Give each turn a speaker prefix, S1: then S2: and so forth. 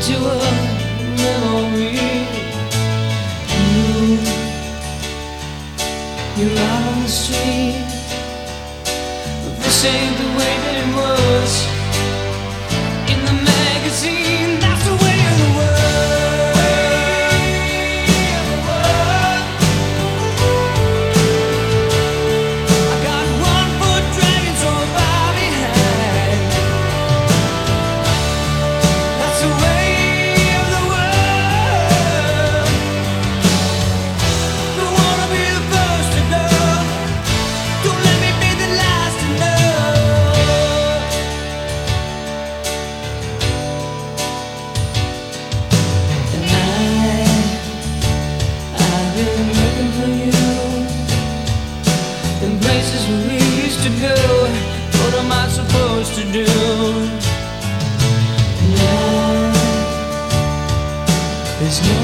S1: to a memory. You're out on the street, but this ain't the way that it was in the magazine. That's the way of the world. I got 1 foot dragging so far behind. That's the way of the world. Don't wanna be the first to know. Don't let me be the last to know. And I've been looking for you in places where we used to go. What am I supposed to do? Now there's no